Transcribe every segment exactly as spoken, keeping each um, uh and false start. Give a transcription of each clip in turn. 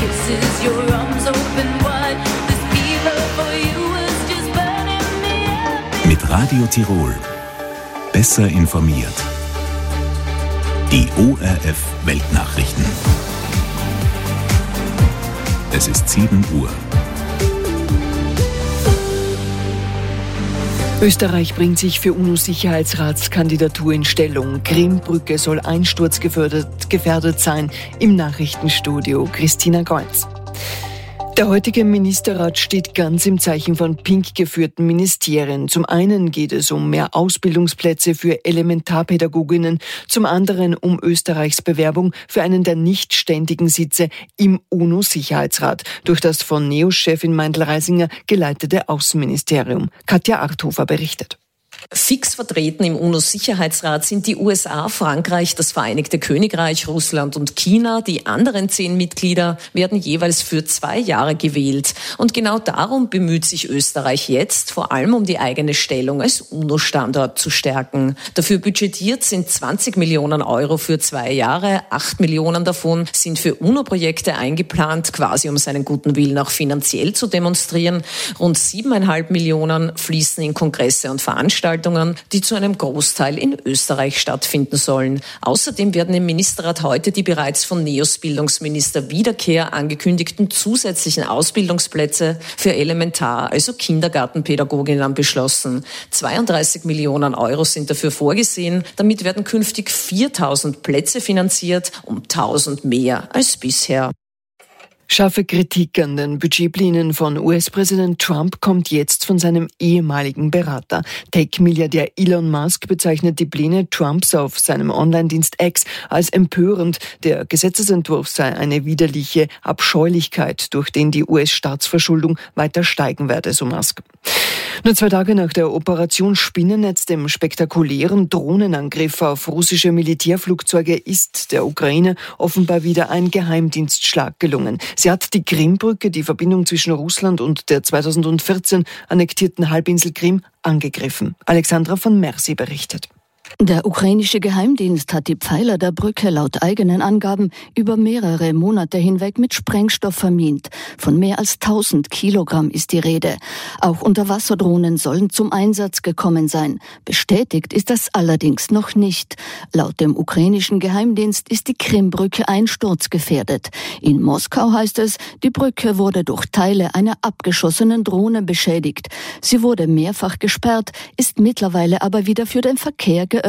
kisses, your arms open wide. This fever for you is just burning me up. Mit Radio Tirol. Besser informiert. Die O R F Weltnachrichten. Es ist sieben Uhr. Österreich bringt sich für UNO-Sicherheitsratskandidatur in Stellung. Krimbrücke soll einsturzgefährdet gefährdet sein. Im Nachrichtenstudio Christina Golz. Der heutige Ministerrat steht ganz im Zeichen von pink geführten Ministerien. Zum einen geht es um mehr Ausbildungsplätze für Elementarpädagoginnen, zum anderen um Österreichs Bewerbung für einen der nicht ständigen Sitze im UNO-Sicherheitsrat durch das von NEOS-Chefin Meindl-Reisinger geleitete Außenministerium. Katja Arthofer berichtet. Fix vertreten im UNO-Sicherheitsrat sind die U S A, Frankreich, das Vereinigte Königreich, Russland und China. Die anderen zehn Mitglieder werden jeweils für zwei Jahre gewählt. Und genau darum bemüht sich Österreich jetzt, vor allem um die eigene Stellung als UNO-Standort zu stärken. Dafür budgetiert sind zwanzig Millionen Euro für zwei Jahre. acht Millionen davon sind für UNO-Projekte eingeplant, quasi um seinen guten Willen auch finanziell zu demonstrieren. Rund siebeneinhalb Millionen fließen in Kongresse und Veranstaltungen, die zu einem Großteil in Österreich stattfinden sollen. Außerdem werden im Ministerrat heute die bereits von NEOS-Bildungsminister Wiederkehr angekündigten zusätzlichen Ausbildungsplätze für Elementar-, also Kindergartenpädagoginnen beschlossen. zweiunddreißig Millionen Euro sind dafür vorgesehen. Damit werden künftig viertausend Plätze finanziert, um tausend mehr als bisher. Scharfe Kritik an den Budgetplänen von U S-Präsident Trump kommt jetzt von seinem ehemaligen Berater. Tech-Milliardär Elon Musk bezeichnet die Pläne Trumps auf seinem Online-Dienst X als empörend. Der Gesetzesentwurf sei eine widerliche Abscheulichkeit, durch den die U S-Staatsverschuldung weiter steigen werde, so Musk. Nur zwei Tage nach der Operation Spinnennetz, dem spektakulären Drohnenangriff auf russische Militärflugzeuge, ist der Ukraine offenbar wieder ein Geheimdienstschlag gelungen. Sie hat die Krimbrücke, die Verbindung zwischen Russland und der zweitausendvierzehn annektierten Halbinsel Krim, angegriffen. Alexandra von Mercy berichtet. Der ukrainische Geheimdienst hat die Pfeiler der Brücke laut eigenen Angaben über mehrere Monate hinweg mit Sprengstoff vermint. Von mehr als tausend Kilogramm ist die Rede. Auch Unterwasserdrohnen sollen zum Einsatz gekommen sein. Bestätigt ist das allerdings noch nicht. Laut dem ukrainischen Geheimdienst ist die Krimbrücke einsturzgefährdet. In Moskau heißt es, die Brücke wurde durch Teile einer abgeschossenen Drohne beschädigt. Sie wurde mehrfach gesperrt, ist mittlerweile aber wieder für den Verkehr geöffnet.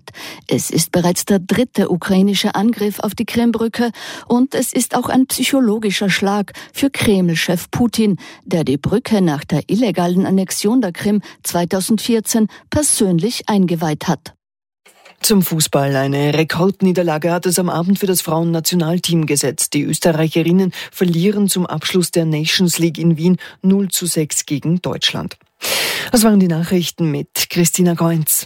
Es ist bereits der dritte ukrainische Angriff auf die Krimbrücke und es ist auch ein psychologischer Schlag für Kreml-Chef Putin, der die Brücke nach der illegalen Annexion der Krim zweitausendvierzehn persönlich eingeweiht hat. Zum Fußball. Eine Rekordniederlage hat es am Abend für das Frauennationalteam gesetzt. Die Österreicherinnen verlieren zum Abschluss der Nations League in Wien null zu sechs gegen Deutschland. Das waren die Nachrichten mit Christina Golz.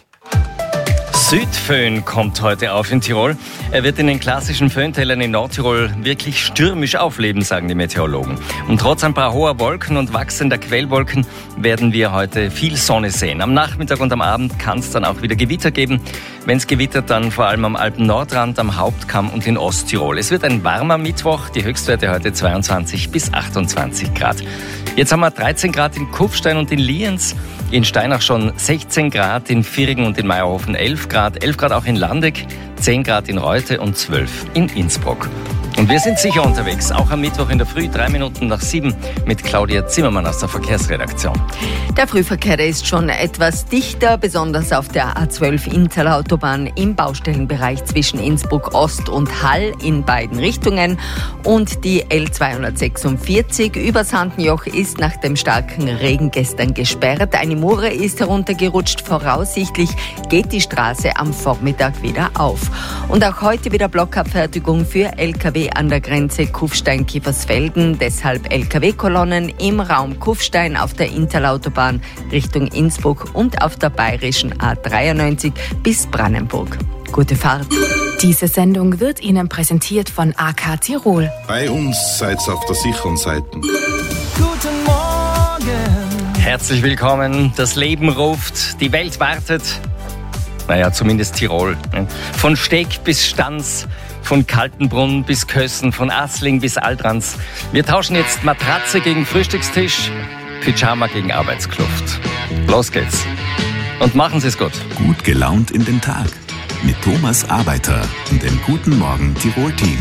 Südföhn kommt heute auf in Tirol. Er wird in den klassischen Föhntälern in Nordtirol wirklich stürmisch aufleben, sagen die Meteorologen. Und trotz ein paar hoher Wolken und wachsender Quellwolken werden wir heute viel Sonne sehen. Am Nachmittag und am Abend kann es dann auch wieder Gewitter geben. Wenn es gewittert, dann vor allem am Alpen-Nordrand, am Hauptkamm und in Osttirol. Es wird ein warmer Mittwoch, die Höchstwerte heute zweiundzwanzig bis achtundzwanzig Grad. Jetzt haben wir dreizehn Grad in Kufstein und in Lienz. In Steinach schon sechzehn Grad, in Virigen und in Meierhofen elf Grad, elf Grad auch in Landeck, zehn Grad in Reute und zwölf in Innsbruck. Und wir sind sicher unterwegs, auch am Mittwoch in der Früh, drei Minuten nach sieben, mit Claudia Zimmermann aus der Verkehrsredaktion. Der Frühverkehr der ist schon etwas dichter, besonders auf der A zwölf Innstal-Autobahn im Baustellenbereich zwischen Innsbruck Ost und Hall in beiden Richtungen. Und die L zweihundertsechsundvierzig über Sandenjoch ist nach dem starken Regen gestern gesperrt. Eine Mure ist heruntergerutscht. Voraussichtlich geht die Straße am Vormittag wieder auf. Und auch heute wieder Blockabfertigung für L K W an der Grenze Kufstein-Kiefersfelden. Deshalb L K W-Kolonnen im Raum Kufstein auf der Innstal-Autobahn Richtung Innsbruck und auf der bayerischen A dreiundneunzig bis Brandenburg. Gute Fahrt. Diese Sendung wird Ihnen präsentiert von A K Tirol. Bei uns seid ihr auf der sicheren Seite. Guten Morgen. Herzlich willkommen. Das Leben ruft, die Welt wartet. Naja, zumindest Tirol. Von Steg bis Stans, von Kaltenbrunn bis Kössen, von Assling bis Altrans. Wir tauschen jetzt Matratze gegen Frühstückstisch, Pyjama gegen Arbeitskluft. Los geht's. Und machen Sie es gut. Gut gelaunt in den Tag. Mit Thomas Arbeiter und dem Guten Morgen Tirol-Team.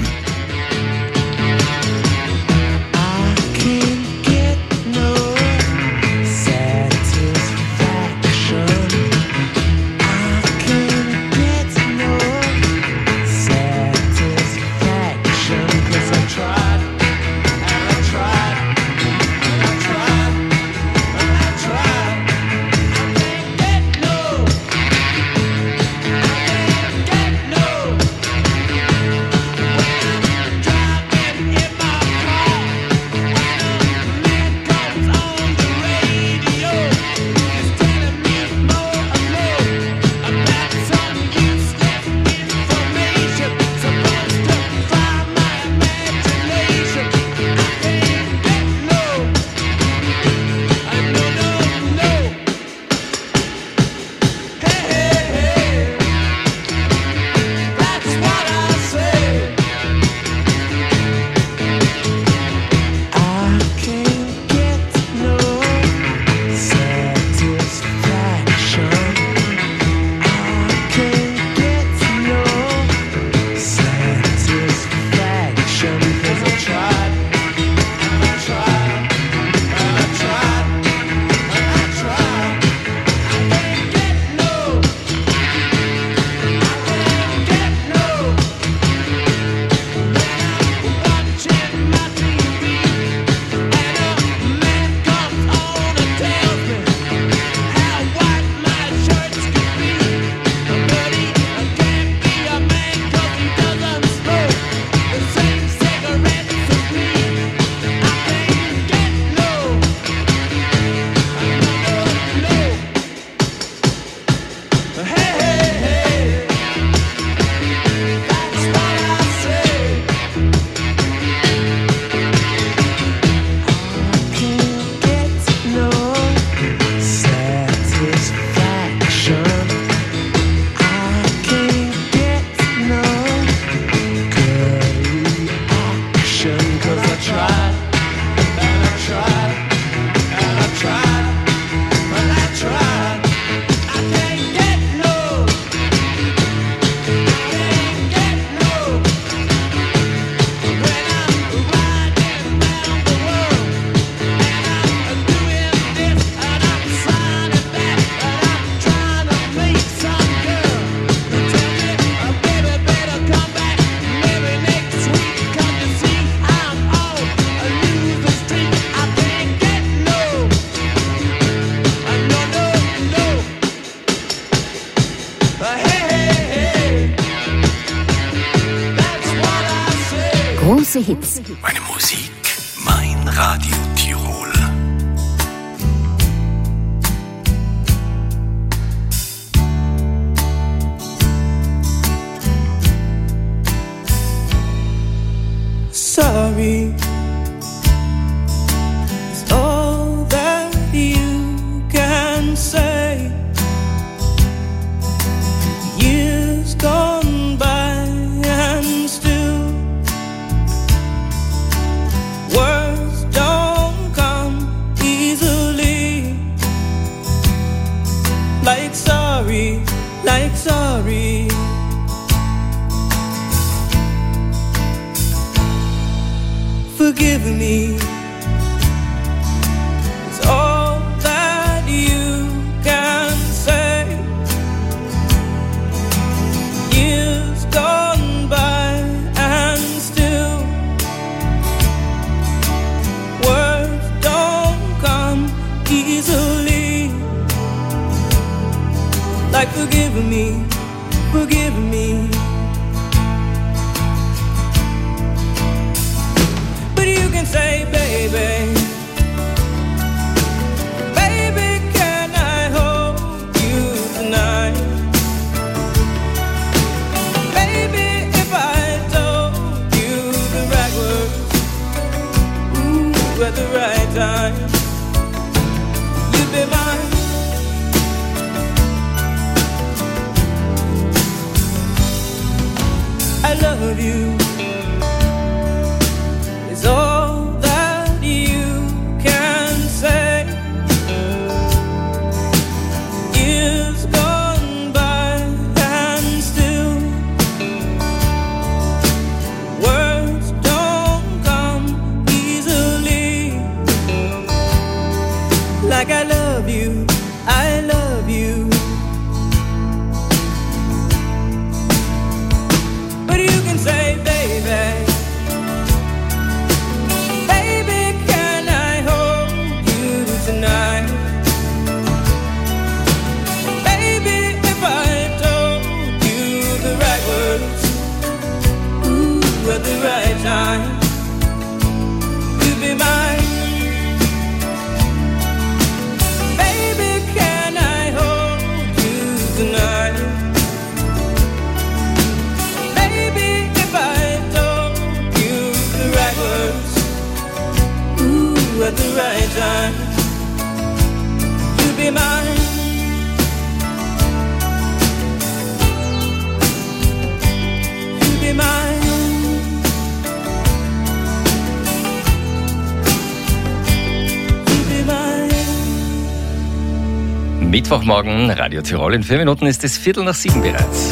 Große Hits. Meine Musik, mein Radio Tirol. Sorry is all that you can say. Years gone by and still words don't come easily. Like sorry, like sorry. Forgive me, it's all that you can say. Years gone by and still words don't come easily. Like forgive me, forgive me. Say, baby, baby, can I hold you tonight? Baby, if I told you the right words, ooh, at the right time, you'd be mine. I love love you is all that you can say. Years gone by and still words don't come easily. Like I love you, I love you. But you can say, baby, baby, can I hold you tonight? Baby, if I told you the right words, ooh, at the right time, you'd be mine. Baby, can I hold you tonight? Baby, if I told you the right words, ooh, at the right time, you'd be mine. You'd be mine. You'd be mine. Mittwochmorgen, Radio Tirol. In vier Minuten ist es Viertel nach sieben bereits.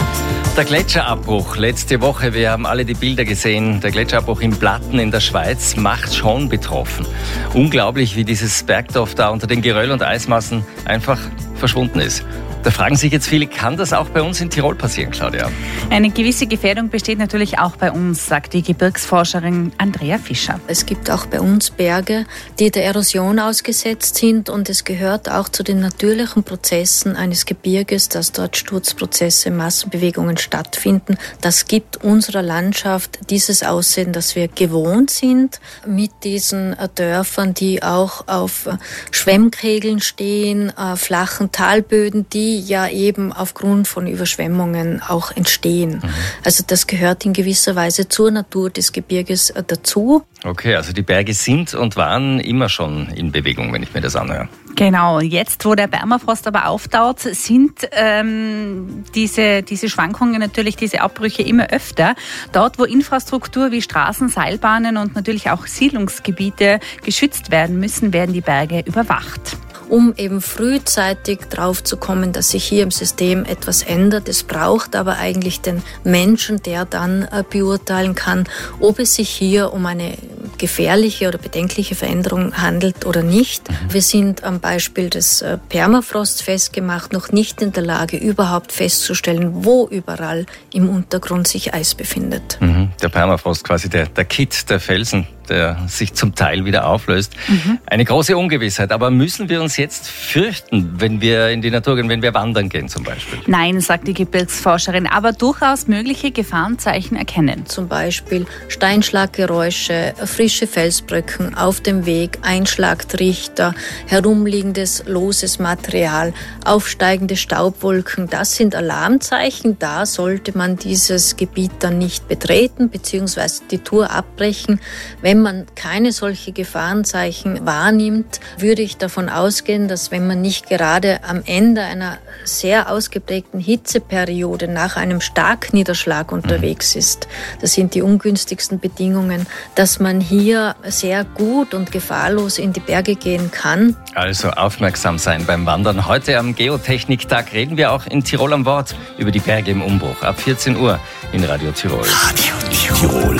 Der Gletscherabbruch letzte Woche, wir haben alle die Bilder gesehen. Der Gletscherabbruch in Platten in der Schweiz macht schon betroffen. Unglaublich, wie dieses Bergdorf da unter den Geröll und Eismassen einfach verschwunden ist. Da fragen sich jetzt viele, kann das auch bei uns in Tirol passieren, Claudia? Eine gewisse Gefährdung besteht natürlich auch bei uns, sagt die Gebirgsforscherin Andrea Fischer. Es gibt auch bei uns Berge, die der Erosion ausgesetzt sind, und es gehört auch zu den natürlichen Prozessen eines Gebirges, dass dort Sturzprozesse, Massenbewegungen stattfinden. Das gibt unserer Landschaft dieses Aussehen, das wir gewohnt sind, mit diesen Dörfern, die auch auf Schwemmkegeln stehen, flachen Talböden, die ja eben aufgrund von Überschwemmungen auch entstehen. Mhm. Also das gehört in gewisser Weise zur Natur des Gebirges dazu. Okay, also die Berge sind und waren immer schon in Bewegung, wenn ich mir das anhöre. Genau, jetzt wo der Permafrost aber auftaut, sind ähm, diese, diese Schwankungen natürlich, diese Abbrüche immer öfter. Dort, wo Infrastruktur wie Straßen, Seilbahnen und natürlich auch Siedlungsgebiete geschützt werden müssen, werden die Berge überwacht. Um eben frühzeitig drauf zu kommen, dass sich hier im System etwas ändert. Es braucht aber eigentlich den Menschen, der dann äh, beurteilen kann, ob es sich hier um eine gefährliche oder bedenkliche Veränderung handelt oder nicht. Wir sind am Beispiel des äh, Permafrosts festgemacht, noch nicht in der Lage, überhaupt festzustellen, wo überall im Untergrund sich Eis befindet. Mhm. Der Permafrost, quasi der, der Kitt, der Felsen, der sich zum Teil wieder auflöst. Mhm. Eine große Ungewissheit. Aber müssen wir uns jetzt fürchten, wenn wir in die Natur gehen, wenn wir wandern gehen zum Beispiel? Nein, sagt die Gebirgsforscherin, aber durchaus mögliche Gefahrenzeichen erkennen. Zum Beispiel Steinschlaggeräusche, frische Felsbrücken auf dem Weg, Einschlagtrichter, herumliegendes loses Material, aufsteigende Staubwolken. Das sind Alarmzeichen. Da sollte man dieses Gebiet dann nicht betreten bzw. die Tour abbrechen. Wenn man keine solche Gefahrenzeichen wahrnimmt, würde ich davon ausgehen, dass wenn man nicht gerade am Ende einer sehr ausgeprägten Hitzeperiode nach einem Starkniederschlag unterwegs ist, das sind die ungünstigsten Bedingungen, dass man hier sehr gut und gefahrlos in die Berge gehen kann. Also aufmerksam sein beim Wandern. Heute am Geotechniktag reden wir auch in Tirol am Wort über die Berge im Umbruch. Ab vierzehn Uhr in Radio Tirol. Radio Tirol.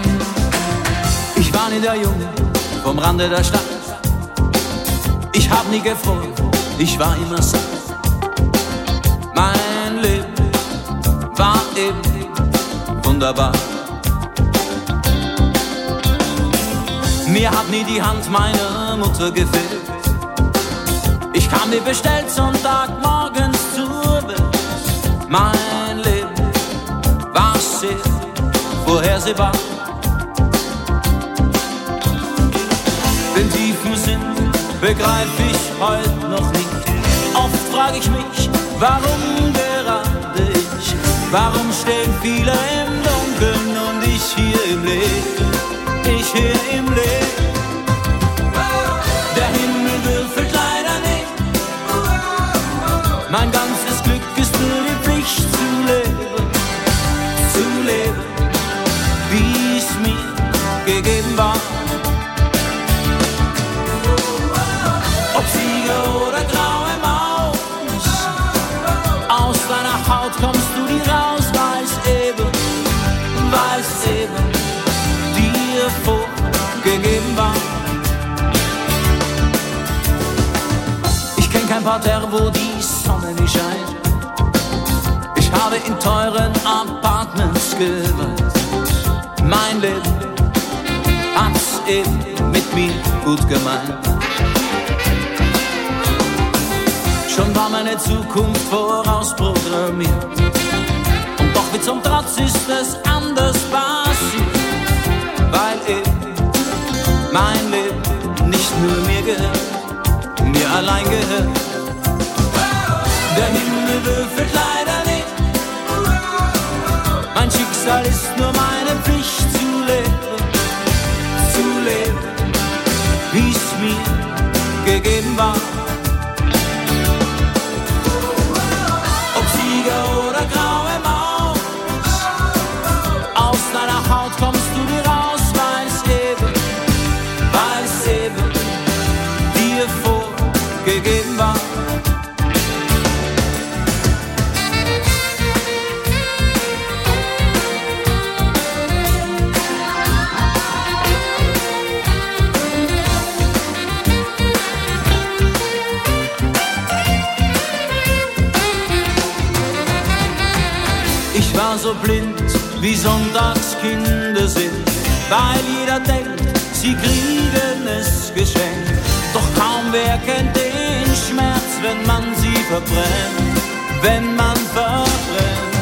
Ich war nie der Junge vom Rande der Stadt. Ich hab nie gefroren, ich war immer satt. Mein Leben war eben wunderbar. Mir hat nie die Hand meiner Mutter gefehlt. Ich kam wie bestellt Sonntagmorgens zur Welt. Mein Leben war sehr vorhersehbar. Den tiefen Sinn begreif ich heute noch nicht. Oft frage ich mich, warum gerade ich? Warum stehen viele im Dunkeln und ich hier im Licht? Ich hier im Licht. Der Himmel würfelt leider nicht. Mein ganzes Glück ist nur die Pflicht zu leben, zu leben. Sonnenschein. Ich habe in teuren Apartments gewohnt. Mein Leben hat's eben mit mir gut gemeint. Schon war meine Zukunft vorausprogrammiert. Und doch wie zum Trotz ist es anders passiert. Weil eben mein Leben nicht nur mir gehört, mir allein gehört. Der Himmel würfelt leider nicht. Mein Schicksal ist nur meine Pflicht zu leben, zu leben, wie es mir gegeben war. Ob Sieger oder graue Maus, aus deiner Haut kommst du dir raus, weil es eben, weil es eben dir vorgegeben war. Ich war so blind, wie Sonntagskinder sind, weil jeder denkt, sie kriegen es geschenkt. Doch kaum wer kennt den Schmerz, wenn man sie verbrennt, wenn man verbrennt.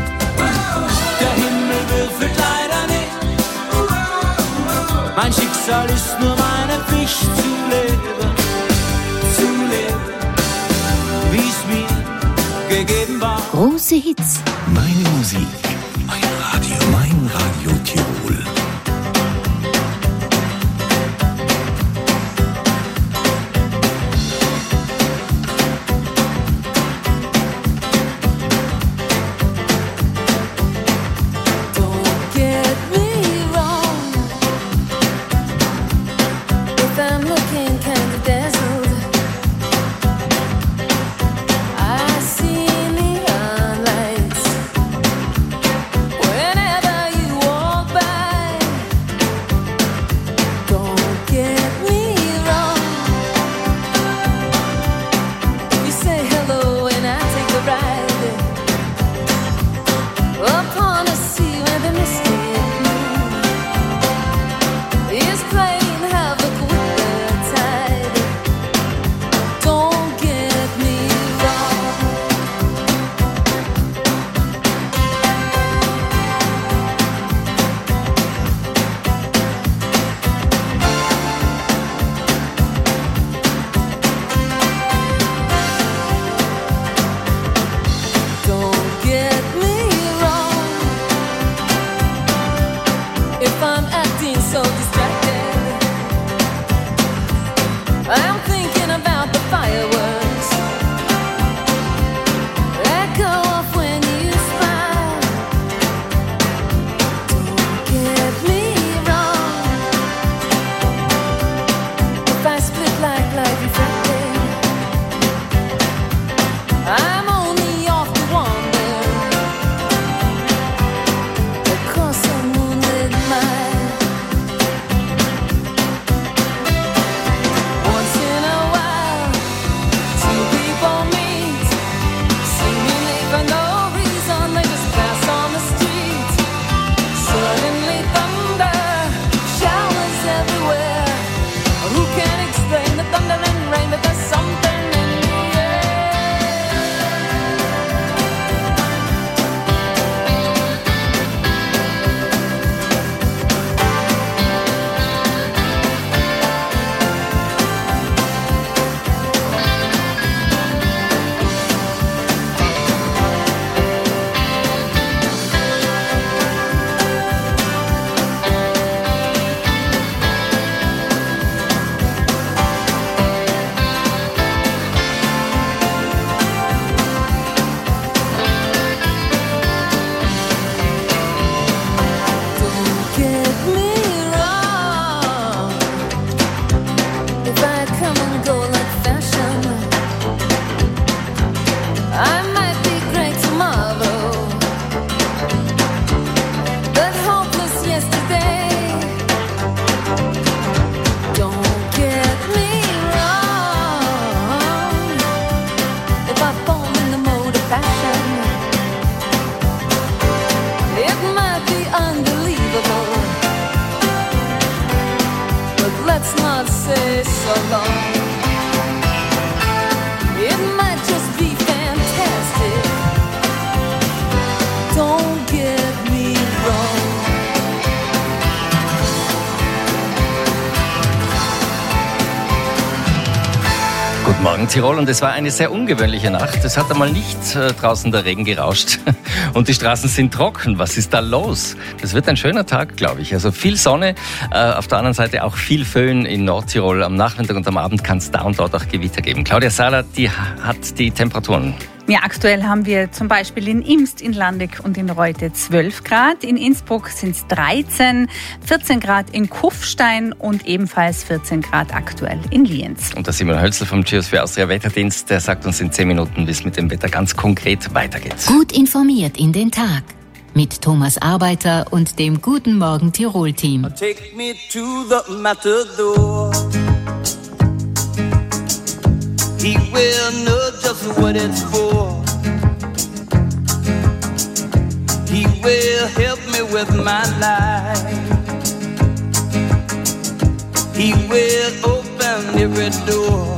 Der Himmel würfelt leider nicht. Mein Schicksal ist nur meine Pflicht zu leben, zu leben, wie es mir gegeben war. Große Hits. Meine Musik, mein Radio, mein Radio Tirol. Across the moonlit night. Morgen Tirol und es war eine sehr ungewöhnliche Nacht. Es hat einmal nicht äh, draußen der Regen gerauscht und die Straßen sind trocken. Was ist da los? Das wird ein schöner Tag, glaube ich. Also viel Sonne, äh, auf der anderen Seite auch viel Föhn in Nordtirol. Am Nachmittag und am Abend kann es da und dort auch Gewitter geben. Claudia Sahler, die hat die Temperaturen. Ja, aktuell haben wir zum Beispiel in Imst, in Landeck und in Reute zwölf Grad. In Innsbruck sind es dreizehn, vierzehn Grad in Kufstein und ebenfalls vierzehn Grad aktuell in Lienz. Und der Simon Hölzl vom Cheers für Austria Wetterdienst, der sagt uns in zehn Minuten, wie es mit dem Wetter ganz konkret weitergeht. Gut informiert in den Tag mit Thomas Arbeiter und dem Guten Morgen Tirol Team. Take me to the matador. He will know just what it's for. He will help me with my life. He will open every door.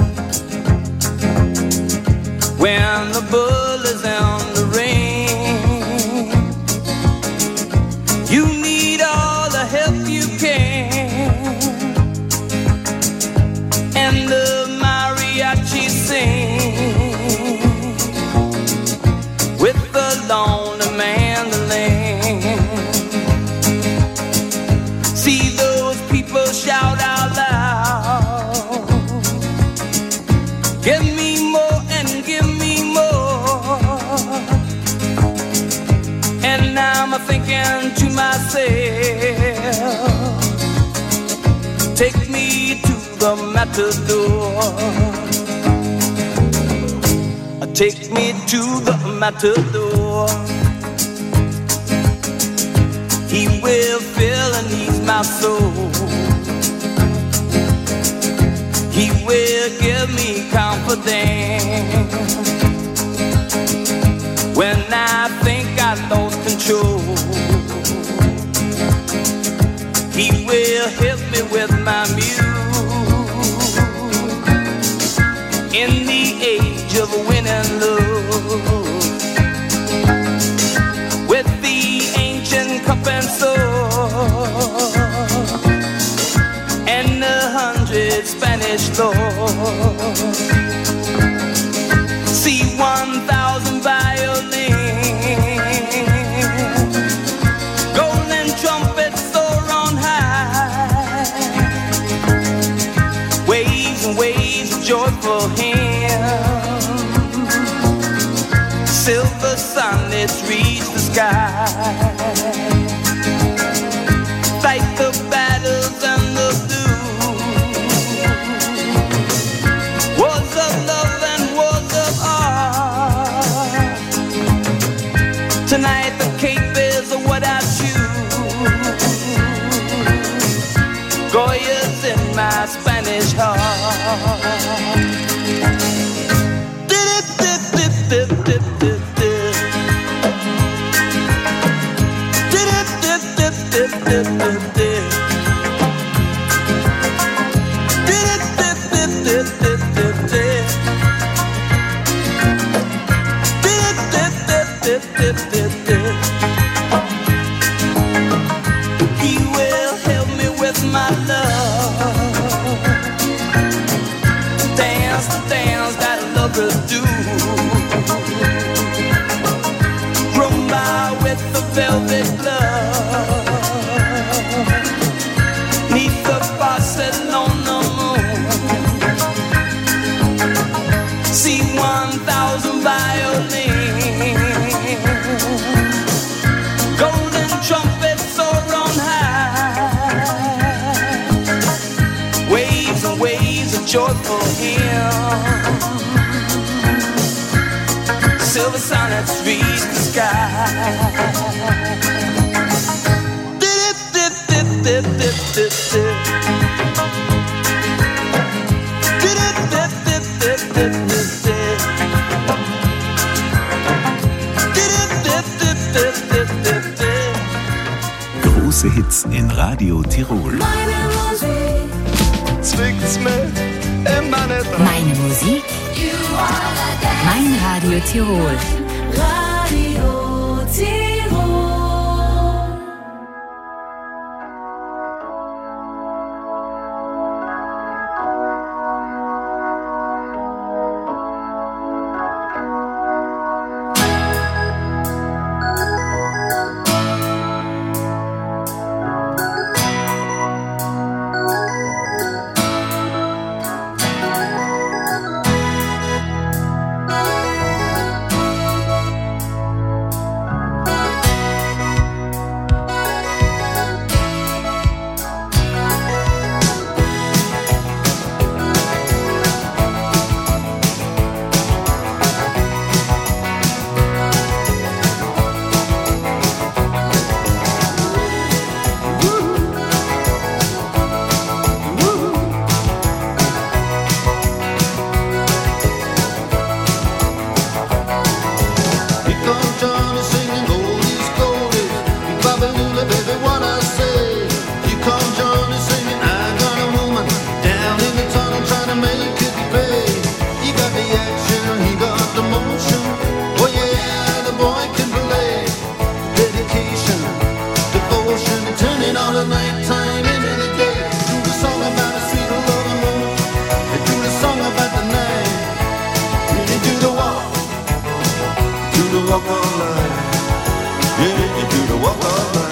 When the bull is on the ring, you need all the help you can. And the mariachi sing with the lonely mandolin. See those people shout out loud, give me more and give me more. And I'm thinking to myself, take me to the matador. Take me to the matador. He will fill and ease my soul. He will give me confidence when I think I lost control. He will help me with my muse in the age of winning love, with the ancient cup and sword and a hundred Spanish lords. See one thousand violins, golden trumpets soar on high, waves and waves of joyful hymns, silver sunlets reach the sky. Fight the battles and the blues, wars of love and wars of art. Tonight the cape is what I choose. Goya's in my Spanish heart. He will help me with my love. Dance the dance that lovers do. Rumba with the velvet glove. Neath the Barcelona moon. See one thousand violins, golden trumpets soar on high, waves and waves of joyful hymns, silver sonnets reach the sky. Große Hits in Radio Tirol. Zwickt's mir immer nicht rein. Meine Musik, mein Radio Tirol. Radio Tirol. the night time into the day. Do the song about a sweet loving woman. They do the song about the night. You do the walk, do the walk all night. Yeah, you do the walk all night.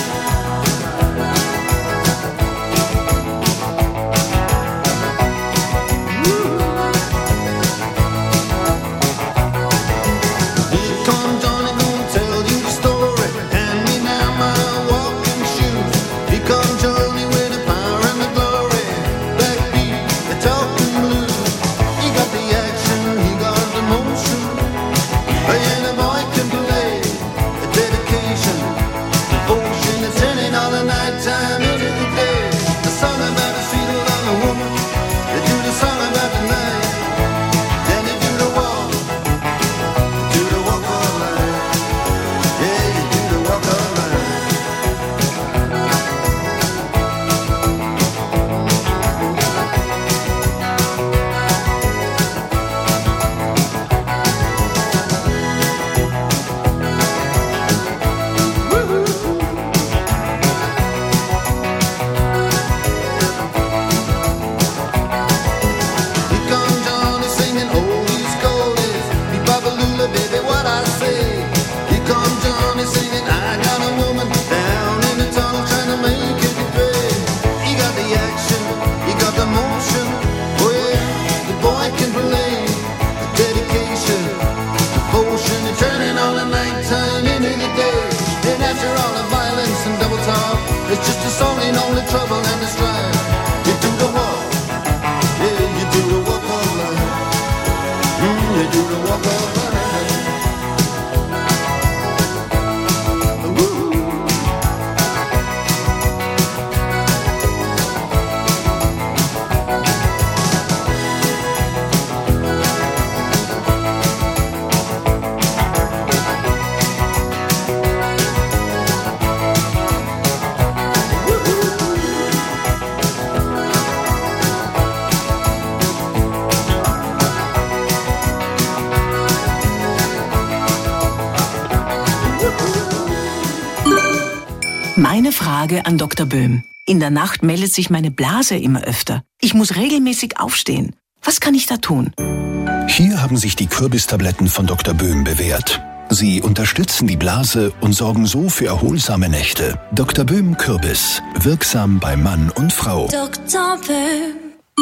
Meine Frage an Doktor Böhm. In der Nacht meldet sich meine Blase immer öfter. Ich muss regelmäßig aufstehen. Was kann ich da tun? Hier haben sich die Kürbistabletten von Doktor Böhm bewährt. Sie unterstützen die Blase und sorgen so für erholsame Nächte. Doktor Böhm Kürbis. Wirksam bei Mann und Frau. Doktor Böhm.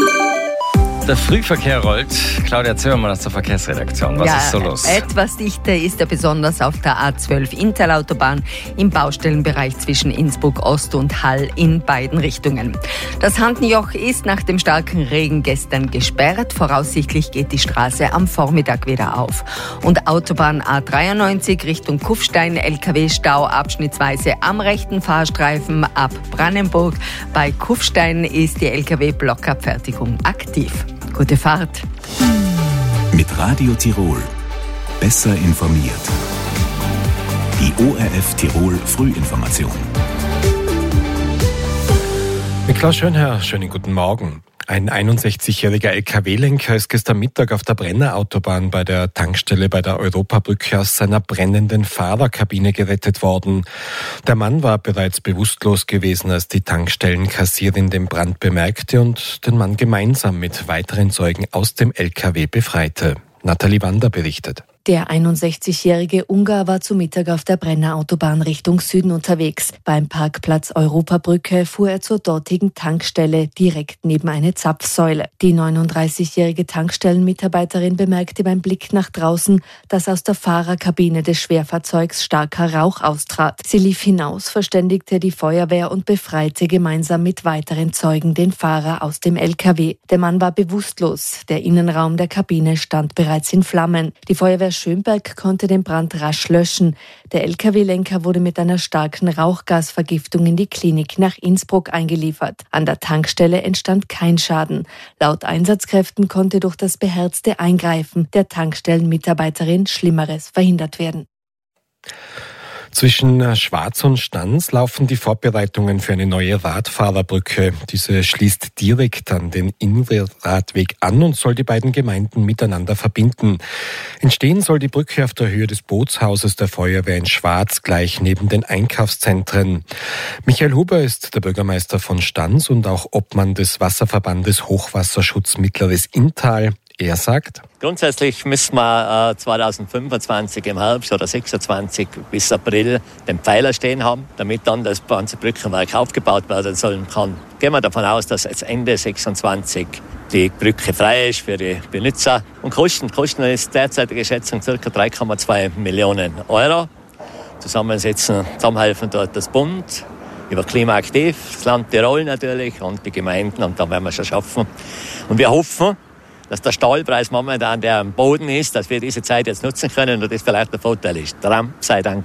Der Frühverkehr rollt. Claudia Zimmermann aus der Verkehrsredaktion. Was ja, ist so los? Etwas dichter ist er besonders auf der A zwölf Intelautobahn im Baustellenbereich zwischen Innsbruck Ost und Hall in beiden Richtungen. Das Handenjoch ist nach dem starken Regen gestern gesperrt. Voraussichtlich geht die Straße am Vormittag wieder auf. Und Autobahn A dreiundneunzig Richtung Kufstein, L K W-Stau abschnittsweise am rechten Fahrstreifen ab Brannenburg. Bei Kufstein ist die L K W-Blockabfertigung aktiv. Gute Fahrt. Mit Radio Tirol. Besser informiert. Die O R F Tirol Frühinformation. Mit Klaus Schönherr, schönen guten Morgen. Ein einundsechzigjähriger L K W-Lenker ist gestern Mittag auf der Brenner Autobahn bei der Tankstelle bei der Europabrücke aus seiner brennenden Fahrerkabine gerettet worden. Der Mann war bereits bewusstlos gewesen, als die Tankstellenkassierin den Brand bemerkte und den Mann gemeinsam mit weiteren Zeugen aus dem L K W befreite. Nathalie Wander berichtet. Der einundsechzigjährige Ungar war zu Mittag auf der Brenner Autobahn Richtung Süden unterwegs. Beim Parkplatz Europabrücke fuhr er zur dortigen Tankstelle direkt neben eine Zapfsäule. Die neununddreißigjährige Tankstellenmitarbeiterin bemerkte beim Blick nach draußen, dass aus der Fahrerkabine des Schwerfahrzeugs starker Rauch austrat. Sie lief hinaus, verständigte die Feuerwehr und befreite gemeinsam mit weiteren Zeugen den Fahrer aus dem L K W. Der Mann war bewusstlos. Der Innenraum der Kabine stand bereits in Flammen. Die Feuerwehr Schönberg konnte den Brand rasch löschen. Der L K W-Lenker wurde mit einer starken Rauchgasvergiftung in die Klinik nach Innsbruck eingeliefert. An der Tankstelle entstand kein Schaden. Laut Einsatzkräften konnte durch das beherzte Eingreifen der Tankstellenmitarbeiterin Schlimmeres verhindert werden. Zwischen Schwaz und Stans laufen die Vorbereitungen für eine neue Radfahrerbrücke. Diese schließt direkt an den Innradweg an und soll die beiden Gemeinden miteinander verbinden. Entstehen soll die Brücke auf der Höhe des Bootshauses der Feuerwehr in Schwaz, gleich neben den Einkaufszentren. Michael Huber ist der Bürgermeister von Stans und auch Obmann des Wasserverbandes Hochwasserschutz Mittleres Inntal. Er sagt: Grundsätzlich müssen wir äh, zweitausendfünfundzwanzig im Herbst oder sechsundzwanzig bis April den Pfeiler stehen haben, damit dann das ganze Brückenwerk aufgebaut werden sollen kann. Gehen wir davon aus, dass jetzt Ende sechsundzwanzig die Brücke frei ist für die Benutzer. Und Kosten, Kosten ist derzeitige Schätzung ca. drei Komma zwei Millionen Euro. Zusammensetzen, zusammenhelfen dort das Bund, über Klimaaktiv, das Land Tirol natürlich und die Gemeinden, und da werden wir schon schaffen. Und wir hoffen, dass der Stahlpreis momentan, der am Boden ist, dass wir diese Zeit jetzt nutzen können und das vielleicht der Vorteil ist. Daran sei Dank.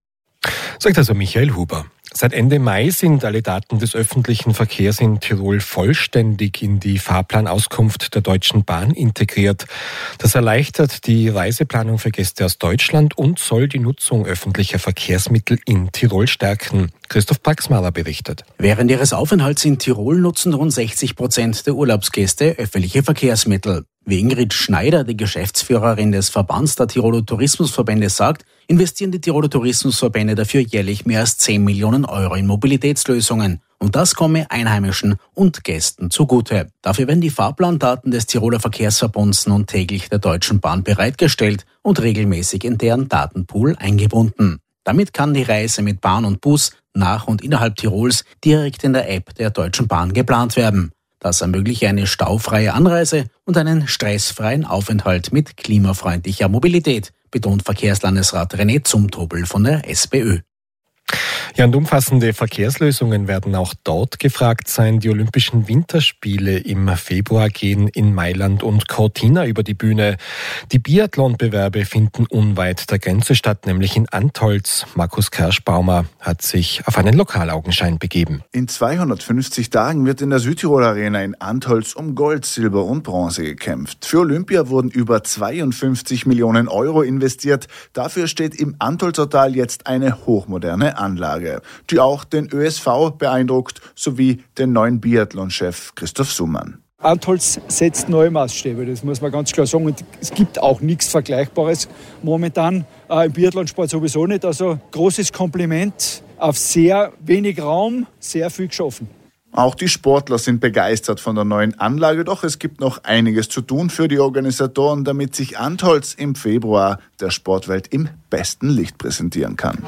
Sagt also Michael Huber. Seit Ende Mai sind alle Daten des öffentlichen Verkehrs in Tirol vollständig in die Fahrplanauskunft der Deutschen Bahn integriert. Das erleichtert die Reiseplanung für Gäste aus Deutschland und soll die Nutzung öffentlicher Verkehrsmittel in Tirol stärken. Christoph Paxmaler berichtet. Während ihres Aufenthalts in Tirol nutzen rund sechzig Prozent der Urlaubsgäste öffentliche Verkehrsmittel. Wie Ingrid Schneider, die Geschäftsführerin des Verbands der Tiroler Tourismusverbände, sagt, investieren die Tiroler Tourismusverbände dafür jährlich mehr als zehn Millionen Euro in Mobilitätslösungen. Und das komme Einheimischen und Gästen zugute. Dafür werden die Fahrplandaten des Tiroler Verkehrsverbunds nun täglich der Deutschen Bahn bereitgestellt und regelmäßig in deren Datenpool eingebunden. Damit kann die Reise mit Bahn und Bus nach und innerhalb Tirols direkt in der App der Deutschen Bahn geplant werden. Das ermögliche eine staufreie Anreise und einen stressfreien Aufenthalt mit klimafreundlicher Mobilität, betont Verkehrslandesrat René Zumtobel von der SPÖ. Ja, und umfassende Verkehrslösungen werden auch dort gefragt sein. Die Olympischen Winterspiele im Februar gehen in Mailand und Cortina über die Bühne. Die Biathlonbewerbe finden unweit der Grenze statt, nämlich in Antholz. Markus Kerschbaumer hat sich auf einen Lokalaugenschein begeben. In zweihundertfünfzig Tagen wird in der Südtirol Arena in Antholz um Gold, Silber und Bronze gekämpft. Für Olympia wurden über zweiundfünfzig Millionen Euro investiert. Dafür steht im Antholzer Tal jetzt eine hochmoderne Anlage, die auch den Ö S V beeindruckt, sowie den neuen Biathlon-Chef Christoph Summann. Antholz setzt neue Maßstäbe, das muss man ganz klar sagen. Und es gibt auch nichts Vergleichbares momentan, äh, im Biathlonsport sowieso nicht. Also großes Kompliment, auf sehr wenig Raum, sehr viel geschaffen. Auch die Sportler sind begeistert von der neuen Anlage, doch es gibt noch einiges zu tun für die Organisatoren, damit sich Antholz im Februar der Sportwelt im besten Licht präsentieren kann.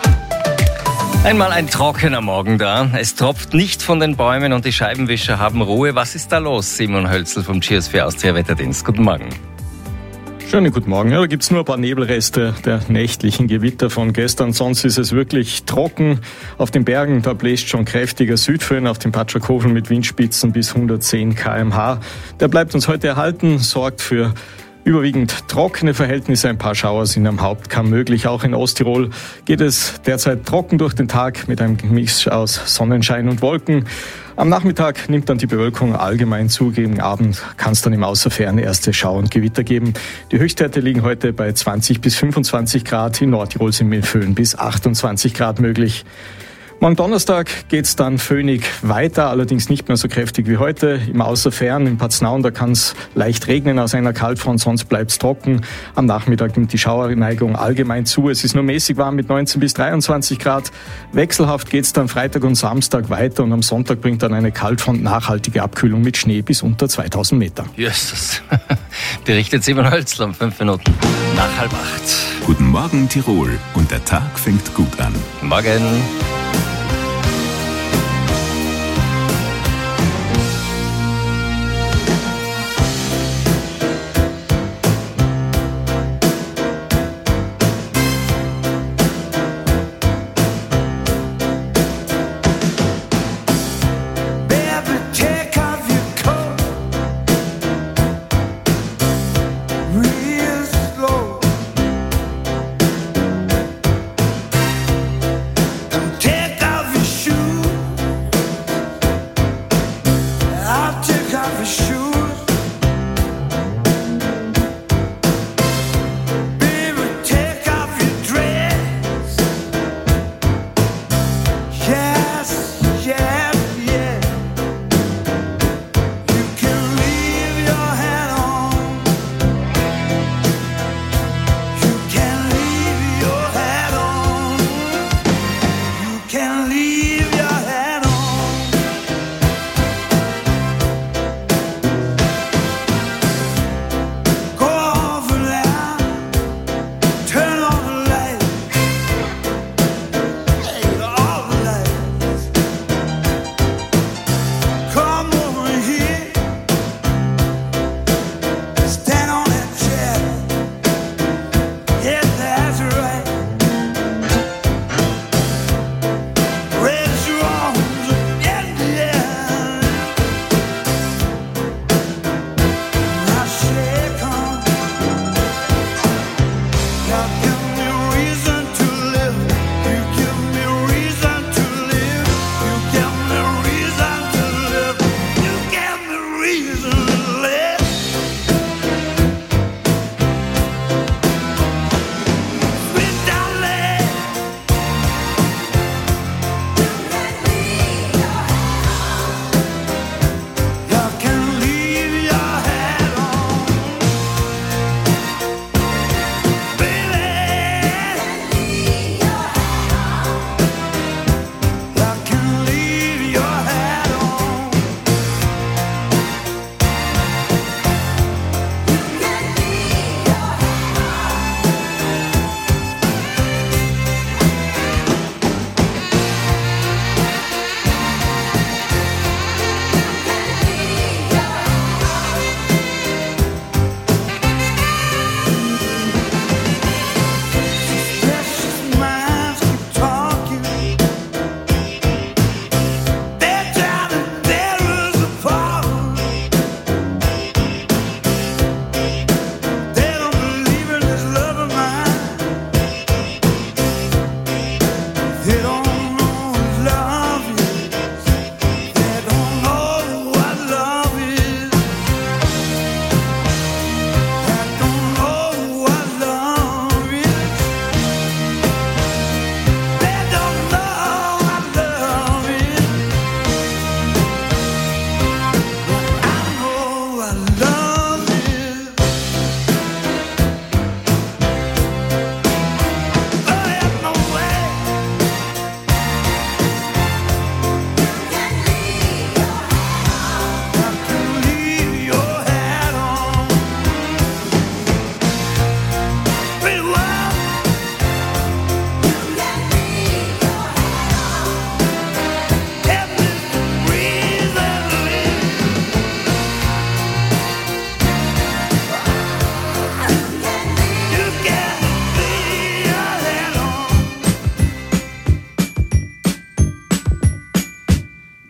Einmal ein trockener Morgen da. Es tropft nicht von den Bäumen und die Scheibenwischer haben Ruhe. Was ist da los? Simon Hölzl vom Geosphere Austria Wetterdienst. Guten Morgen. Schönen guten Morgen. Ja, da gibt's nur ein paar Nebelreste der nächtlichen Gewitter von gestern. Sonst ist es wirklich trocken. Auf den Bergen, da bläst schon kräftiger Südföhn auf dem Patschakofel mit Windspitzen bis hundertzehn Kilometer pro Stunde. Der bleibt uns heute erhalten, sorgt für überwiegend trockene Verhältnisse, ein paar Schauer sind am Hauptkamm möglich. Auch in Osttirol geht es derzeit trocken durch den Tag mit einem Mix aus Sonnenschein und Wolken. Am Nachmittag nimmt dann die Bewölkung allgemein zu. Gegen Abend kann es dann im Außerfern erste Schauer und Gewitter geben. Die Höchstwerte liegen heute bei zwanzig bis fünfundzwanzig Grad. In Nordtirol sind mit Föhn bis achtundzwanzig Grad möglich. Morgen Donnerstag geht's dann föhnig weiter, allerdings nicht mehr so kräftig wie heute. Im Außerfern, in Paznaun, da kann es leicht regnen aus einer Kaltfront, sonst bleibt's trocken. Am Nachmittag nimmt die Schauerneigung allgemein zu. Es ist nur mäßig warm mit neunzehn bis dreiundzwanzig Grad. Wechselhaft geht's dann Freitag und Samstag weiter und am Sonntag bringt dann eine Kaltfront nachhaltige Abkühlung mit Schnee bis unter zweitausend Meter. Jesus. Berichtet Simon Hölzl um fünf Minuten nach halb acht. Guten Morgen Tirol und der Tag fängt gut an. Morgen.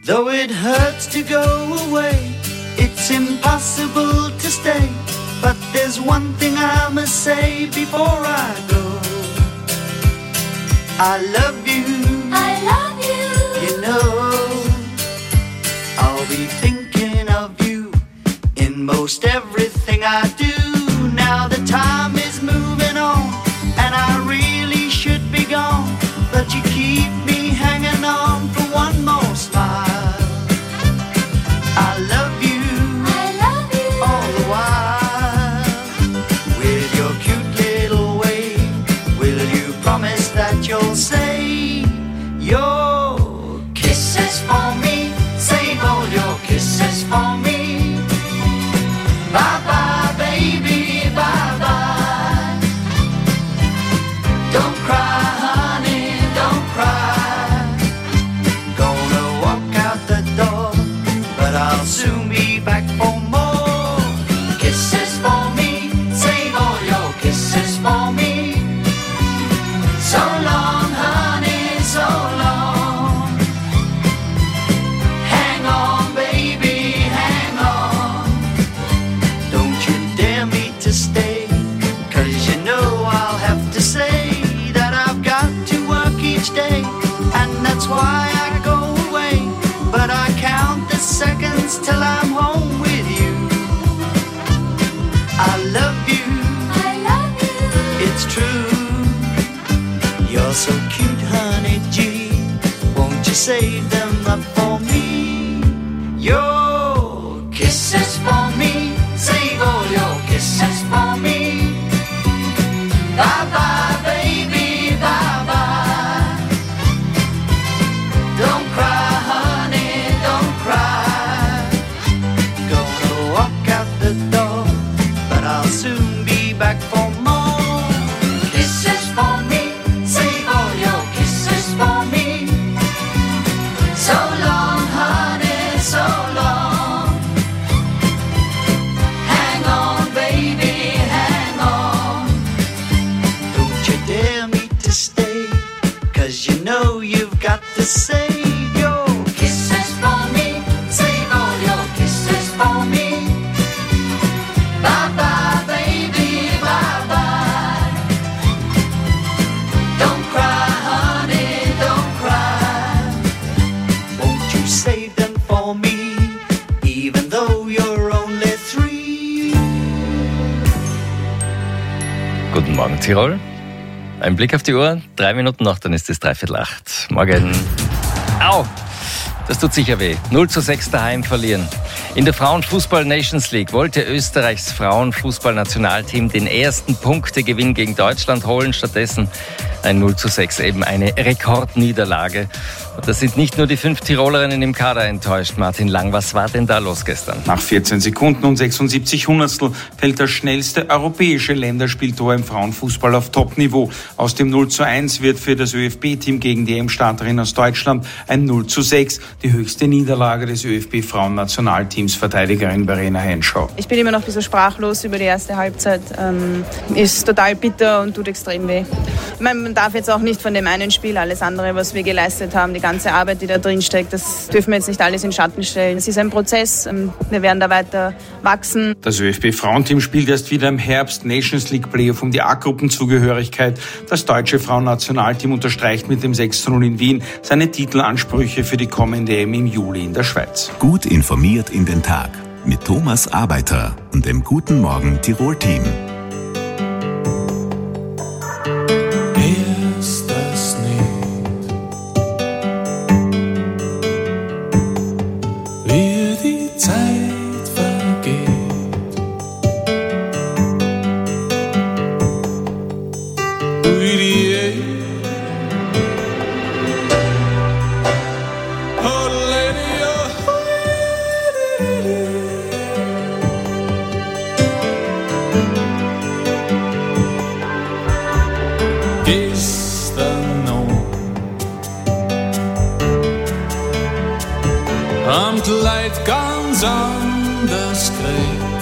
Though it hurts to go away, it's impossible to stay. But there's one thing I must say before I go. I love you, I love you. you know. I'll be thinking of you in most everything I do. Now the time is moving on, and I really should be gone, but you keep me hanging on for one more smile. I love you, I love you. all the while. With your cute little way, will you promise that you'll say your kisses for me? Save all your kisses for me. Bye bye, baby, bye bye. Don't cry, honey, don't cry. Gonna walk out the door, but I'll soon be back for more. Kisses for me, save all your kisses for me. So long, honey, so long. Hang on, baby, hang on. Don't you dare me to stay, 'cause you know I'll have to say that I've got to work each day, and that's why I go away. But I count the seconds till I'm home with you. I love you, I love you. it's true. You're so cute, honey G. Won't you save them up for me? Your kisses for me. Save all your kisses for me. Bye bye, baby, bye bye. Don't cry, honey, don't cry. Gonna walk out the door, but I'll soon be back for more. Kisses for me, save all your kisses for me. So long, honey, so long. Hang on, baby, hang on. Don't you dare me to stay, 'cause you know you've got to save your kisses for me. Save all your kisses for me. Bye bye, baby, bye bye. Don't cry, honey, don't cry. Won't you save them for me, even though you're only three? Guten Morgen, Tirol. Ein Blick auf die Uhr. Drei Minuten noch, dann ist es dreiviertel acht. Morgen. Au! Das tut sicher weh. null zu sechs daheim verlieren. In der Frauenfußball-Nations League wollte Österreichs Frauenfußballnationalteam den ersten Punktegewinn gegen Deutschland holen. Stattdessen ein null zu sechs, eben eine Rekordniederlage. Und da sind nicht nur die fünf Tirolerinnen im Kader enttäuscht. Martin Lang, was war denn da los gestern? Nach vierzehn Sekunden und sechsundsiebzig Hundertstel fällt das schnellste europäische Länderspieltor im Frauenfußball auf Top-Niveau. Aus dem null zu eins wird für das ÖFB-Team gegen die E M-Starterin aus Deutschland ein null zu sechs. Die höchste Niederlage des ÖFB-Frauennationalteams, Verteidigerin Verena Henschau. Ich bin immer noch ein bisschen sprachlos über die erste Halbzeit. Ähm, ist total bitter und tut extrem weh. Ich meine, man darf jetzt auch nicht von dem einen Spiel, alles andere, was wir geleistet haben, die ganze Arbeit, die da drin steckt, das dürfen wir jetzt nicht alles in Schatten stellen. Es ist ein Prozess, ähm, wir werden da weiter wachsen. Das ÖFB-Frauenteam spielt erst wieder im Herbst Nations League Playoff um die A-Gruppenzugehörigkeit. Das deutsche Frauennationalteam unterstreicht mit dem sechs zu null in Wien seine Titelansprüche für die kommende E M im Juli in der Schweiz. Gut informiert in den Tag mit Thomas Arbeiter und dem Guten Morgen Tirol-Team. Ist das nicht, wie die Zeit vergeht? Wie die gestern noch am Kleid ganz anders gekriegt.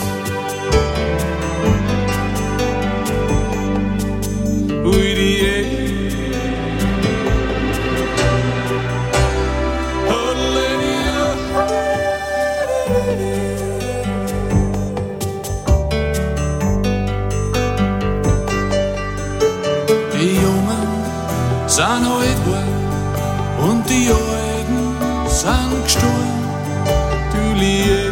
Ui, die sind gestorben, du Liebe.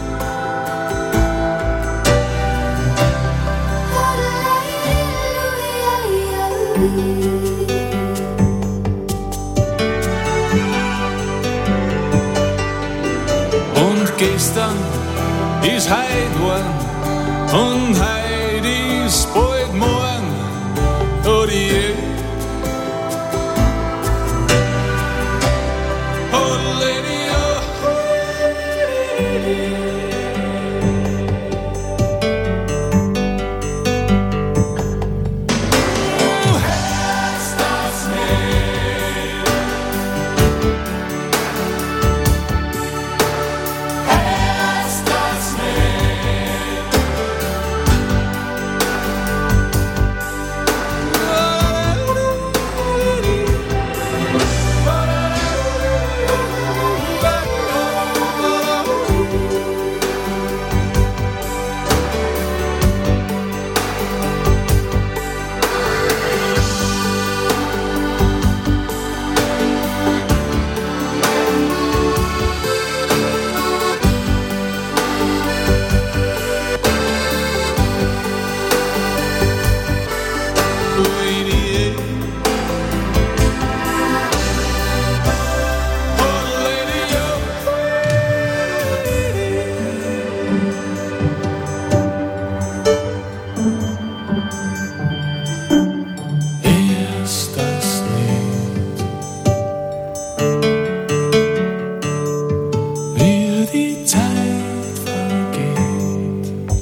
Und gestern ist heut worden und heut ist bald morgen, oh die oh Lady, oh hast das nicht, hast das nicht, ist das nicht, wie die Zeit vergeht.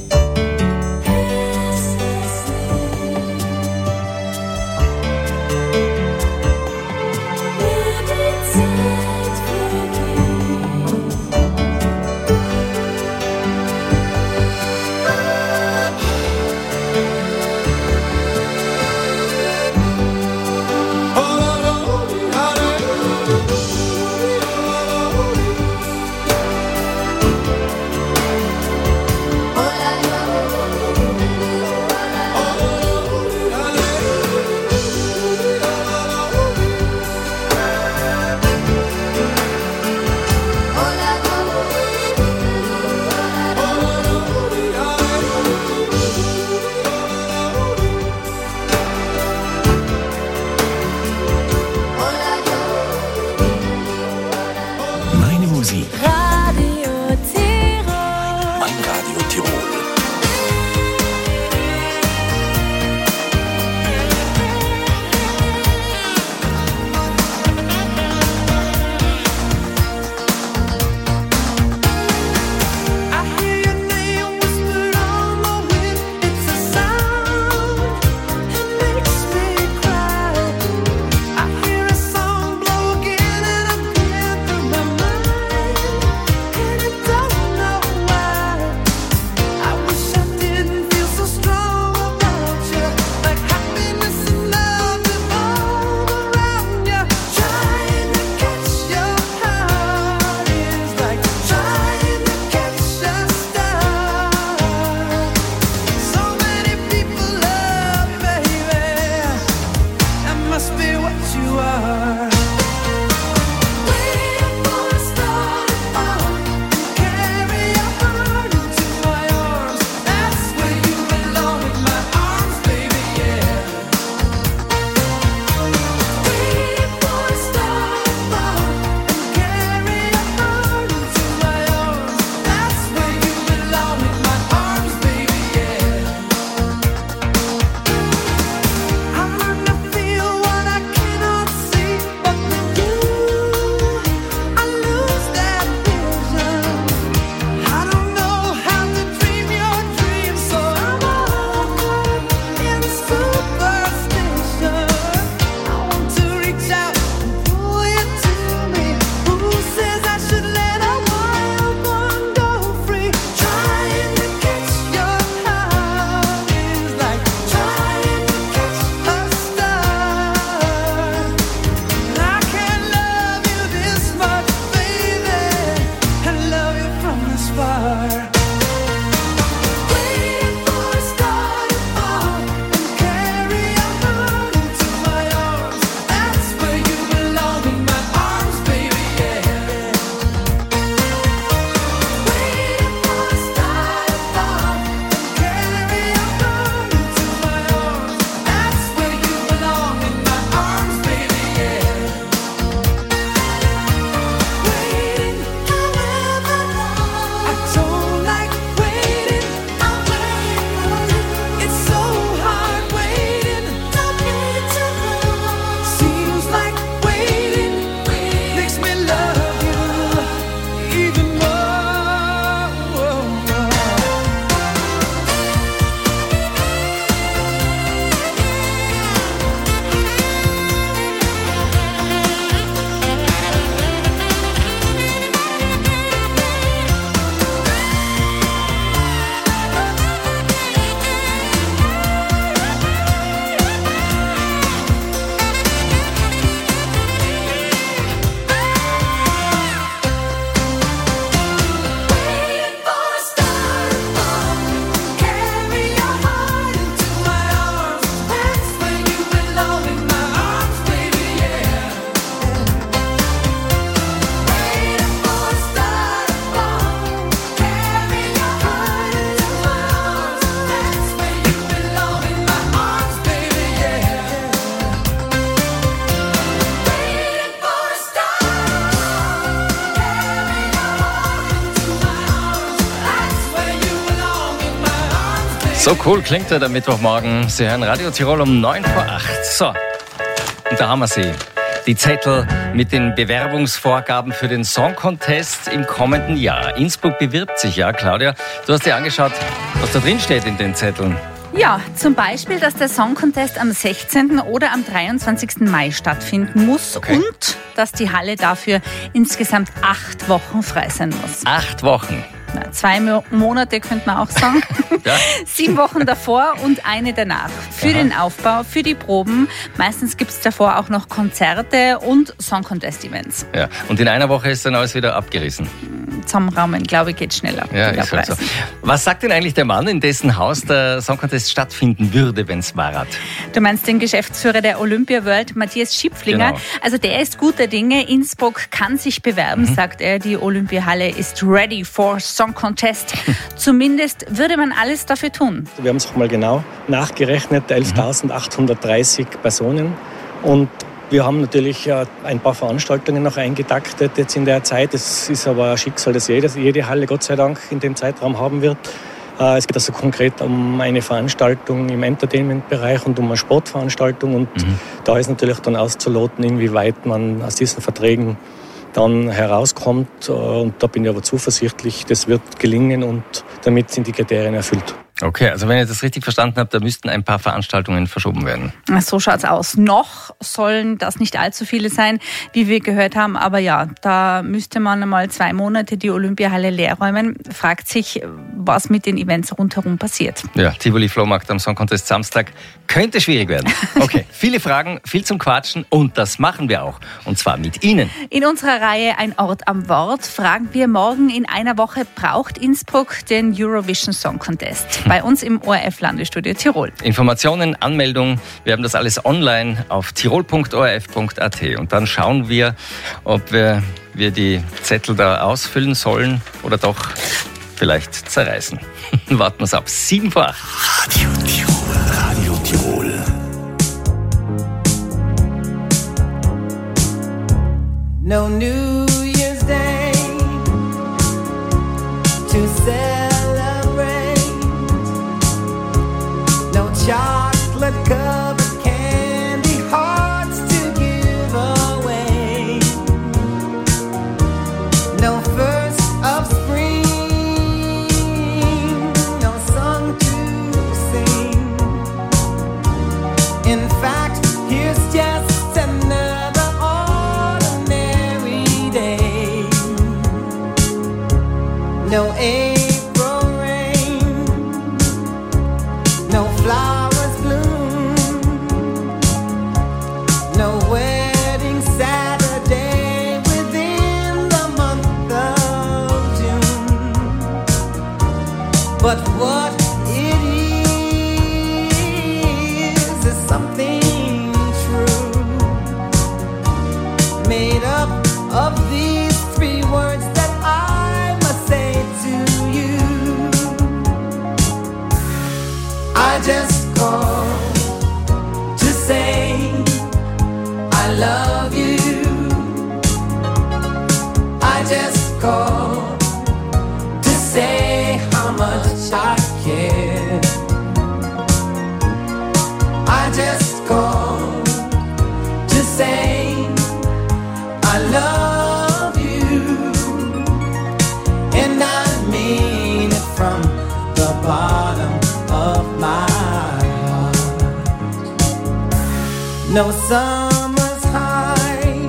Meine Musik. Radio Tirol. Mein Radio Tirol. I hear your name whispered on the wind. It's a sound, it makes me cry. I hear a song blow again and again through my mind. So cool klingt er der Mittwochmorgen. Sie hören Radio Tirol um neun vor acht. So, und da haben wir sie. Die Zettel mit den Bewerbungsvorgaben für den Song Contest im kommenden Jahr. Innsbruck bewirbt sich, ja, Claudia. Du hast dir angeschaut, was da drin steht in den Zetteln. Ja, zum Beispiel, dass der Song Contest am sechzehnten oder am dreiundzwanzigsten Mai stattfinden muss Okay. und dass die Halle dafür insgesamt acht Wochen frei sein muss. Acht Wochen. Na, zwei Mo- Monate könnte man auch sagen. Ja. Sieben Wochen davor und eine danach. Für Aha. den Aufbau, für die Proben. Meistens gibt es davor auch noch Konzerte und Song Contest Events. Ja. Und in einer Woche ist dann alles wieder abgerissen. Zusammenraumen, glaube ich, geht schneller. Ja, Die ist halt so. Abreisen. Was sagt denn eigentlich der Mann, in dessen Haus der Song Contest stattfinden würde, wenn es war? Du meinst den Geschäftsführer der Olympia World, Matthias Schipflinger. Genau. Also der ist guter Dinge. Innsbruck kann sich bewerben, Mhm. sagt er. Die Olympiahalle ist ready for Song Contest. Zumindest würde man alles dafür tun. Wir haben es auch mal genau nachgerechnet, elftausendachthundertdreißig Personen. Und wir haben natürlich äh, ein paar Veranstaltungen noch eingetaktet jetzt in der Zeit. Es ist aber ein Schicksal, das jede, jede Halle Gott sei Dank in dem Zeitraum haben wird. Äh, es geht also konkret um eine Veranstaltung im Entertainment-Bereich und um eine Sportveranstaltung. Und Mhm. da ist natürlich dann auszuloten, inwieweit man aus diesen Verträgen dann herauskommt. Äh, Und da bin ich aber zuversichtlich, das wird gelingen und damit sind die Kriterien erfüllt. Okay, also wenn ich das richtig verstanden habe, da müssten ein paar Veranstaltungen verschoben werden. So schaut's aus. Noch sollen das nicht allzu viele sein, wie wir gehört haben. Aber ja, da müsste man einmal zwei Monate die Olympiahalle leer räumen. Fragt sich, was mit den Events rundherum passiert. Ja, Tivoli Flohmarkt am Song Contest Samstag könnte schwierig werden. Okay, viele Fragen, viel zum Quatschen und das machen wir auch. Und zwar mit Ihnen. In unserer Reihe Ein Ort am Wort fragen wir morgen in einer Woche, braucht Innsbruck den Eurovision Song Contest? Bei uns im O R F-Landesstudio Tirol. Informationen, Anmeldung, wir haben das alles online auf tirol punkt o r f punkt a t. Und dann schauen wir, ob wir, wir die Zettel da ausfüllen sollen oder doch vielleicht zerreißen. Warten wir es ab. Sieben vor acht. Radio Tirol. Radio Tirol. No New Year's Day to celebrate. No chocolate covered candy hearts to give away. No first of spring. No song to sing. In fact, here's just another ordinary day. No April rain, no flowers bloom, no wedding Saturday within the month of June. But what it is is something true, made up of these three words that I must say to you. I just called to say I love you. I just called to say how much I care. I just called to say I love you, and I mean it from the bottom of my heart. No summer's high,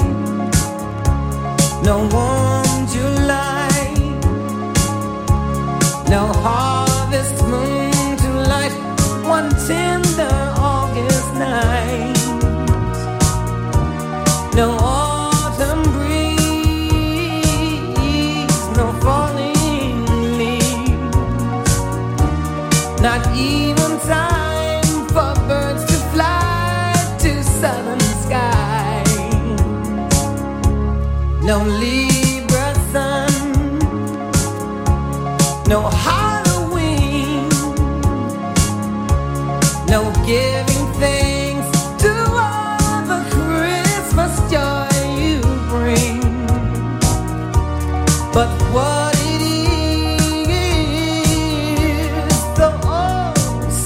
no warm July, no harvest moon to light one tender August night. No autumn breeze, no falling leaves, not even time for birds to fly to southern skies. No Libra sun, no Halloween, no giving thanks to all the Christmas joy you bring. But what it is, so oh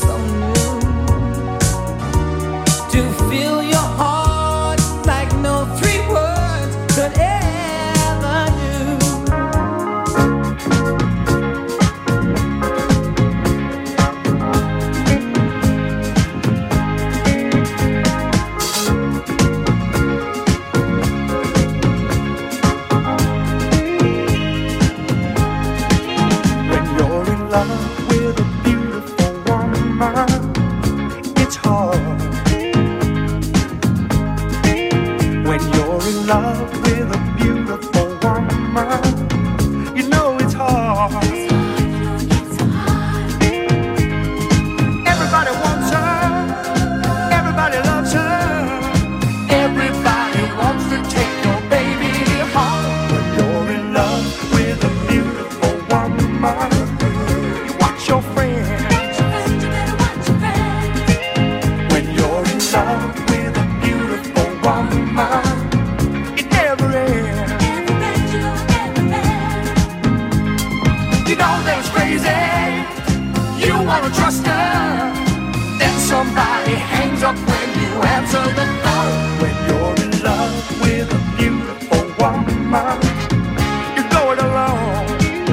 wanna trust her. Then somebody hangs up when you answer the phone. When you're in love with a beautiful woman, you go it alone.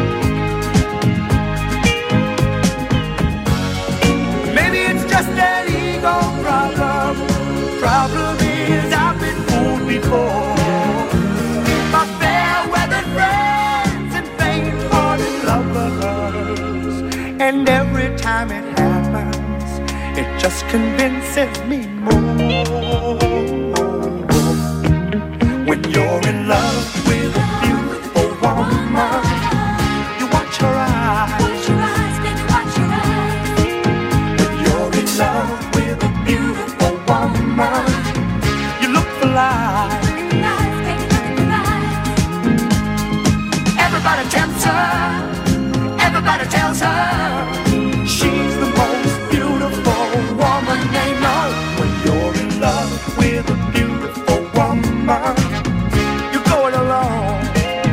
Maybe it's just an ego problem. Problem is I've been fooled before by fair-weathered friends and faint-hearted lovers. And every time it happens, it just convinces me more. When you're in love with a beautiful woman, you watch her eyes. Watch your eyes, baby, watch your eyes. When you're in love with a beautiful woman, you look for life. Everybody tempts her, everybody tells her she's the most beautiful woman they know. When you're in love with a beautiful woman, you go it alone.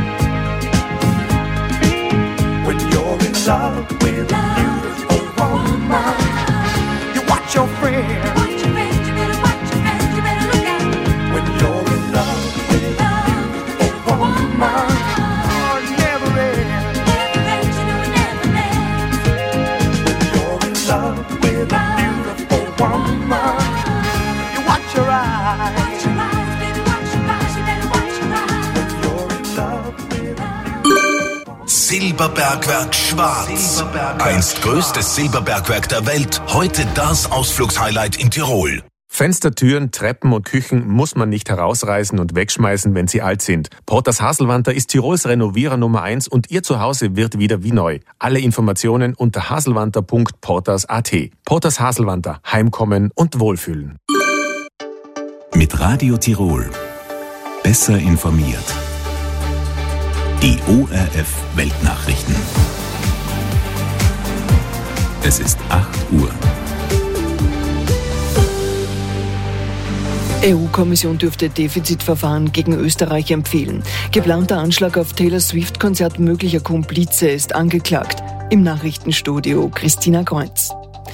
When you're in love with a beautiful woman, you watch your friends. Watch your friends, you better watch your friends, you better look at them. When you're in love with a beautiful woman, oh, it never ends. Never ends, you know it never ends. When you're in love with a beautiful woman, you watch your eyes. Watch your eyes, baby, watch your eyes, you better watch your eyes. When you're in love with a Silberbergwerk Schwarz. Einst größtes Silberbergwerk der Welt, heute das Ausflugshighlight in Tirol. Fenster, Türen, Treppen und Küchen muss man nicht herausreißen und wegschmeißen, wenn sie alt sind. Porters Haselwanter ist Tirols Renovierer Nummer eins und Ihr Zuhause wird wieder wie neu. Alle Informationen unter haselwanter punkt porters punkt at. Porters Haselwanter. Heimkommen und Wohlfühlen. Mit Radio Tirol. Besser informiert. Die O R F Weltnachrichten. Es ist acht Uhr. E U-Kommission dürfte Defizitverfahren gegen Österreich empfehlen. Geplanter Anschlag auf Taylor Swift-Konzert möglicher Komplize ist angeklagt. Im Nachrichtenstudio Christina Kreuz.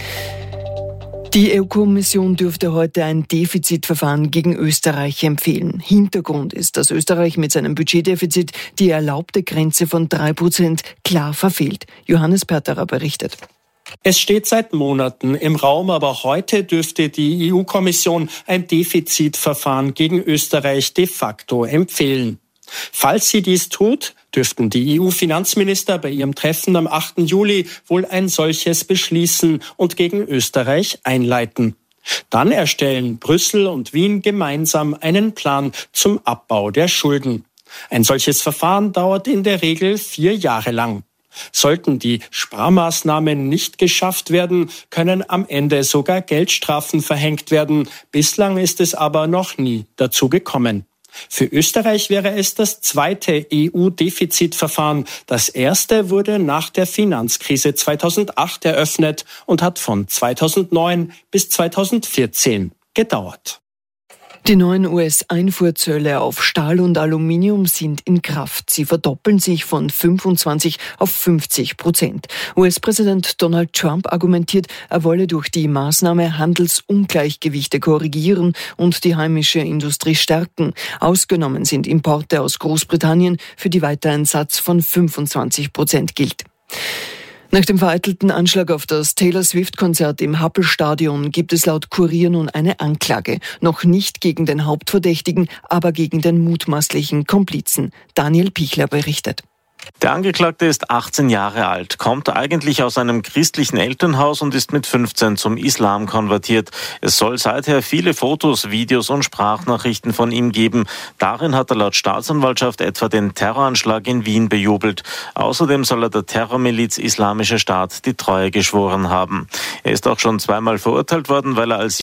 Die E U-Kommission dürfte heute ein Defizitverfahren gegen Österreich empfehlen. Hintergrund ist, dass Österreich mit seinem Budgetdefizit die erlaubte Grenze von drei Prozent klar verfehlt. Johannes Perterer berichtet. Es steht seit Monaten im Raum, aber heute dürfte die E U-Kommission ein Defizitverfahren gegen Österreich de facto empfehlen. Falls sie dies tut, dürften die E U-Finanzminister bei ihrem Treffen am achten Juli wohl ein solches beschließen und gegen Österreich einleiten. Dann erstellen Brüssel und Wien gemeinsam einen Plan zum Abbau der Schulden. Ein solches Verfahren dauert in der Regel vier Jahre lang. Sollten die Sparmaßnahmen nicht geschafft werden, können am Ende sogar Geldstrafen verhängt werden. Bislang ist es aber noch nie dazu gekommen. Für Österreich wäre es das zweite E U-Defizitverfahren. Das erste wurde nach der Finanzkrise zweitausendacht eröffnet und hat von zweitausendneun bis zweitausendvierzehn gedauert. Die neuen U S-Einfuhrzölle auf Stahl und Aluminium sind in Kraft. Sie verdoppeln sich von fünfundzwanzig auf fünfzig Prozent. U S-Präsident Donald Trump argumentiert, er wolle durch die Maßnahme Handelsungleichgewichte korrigieren und die heimische Industrie stärken. Ausgenommen sind Importe aus Großbritannien, für die weiter ein Satz von fünfundzwanzig Prozent gilt. Nach dem vereitelten Anschlag auf das Taylor Swift-Konzert im Happel-Stadion gibt es laut Kurier nun eine Anklage. Noch nicht gegen den Hauptverdächtigen, aber gegen den mutmaßlichen Komplizen. Daniel Pichler berichtet. Der Angeklagte ist achtzehn Jahre alt, kommt eigentlich aus einem christlichen Elternhaus und ist mit fünfzehn zum Islam konvertiert. Es soll seither viele Fotos, Videos und Sprachnachrichten von ihm geben. Darin hat er laut Staatsanwaltschaft etwa den Terroranschlag in Wien bejubelt. Außerdem soll er der Terrormiliz Islamischer Staat die Treue geschworen haben. Er ist auch schon zweimal verurteilt worden, weil er als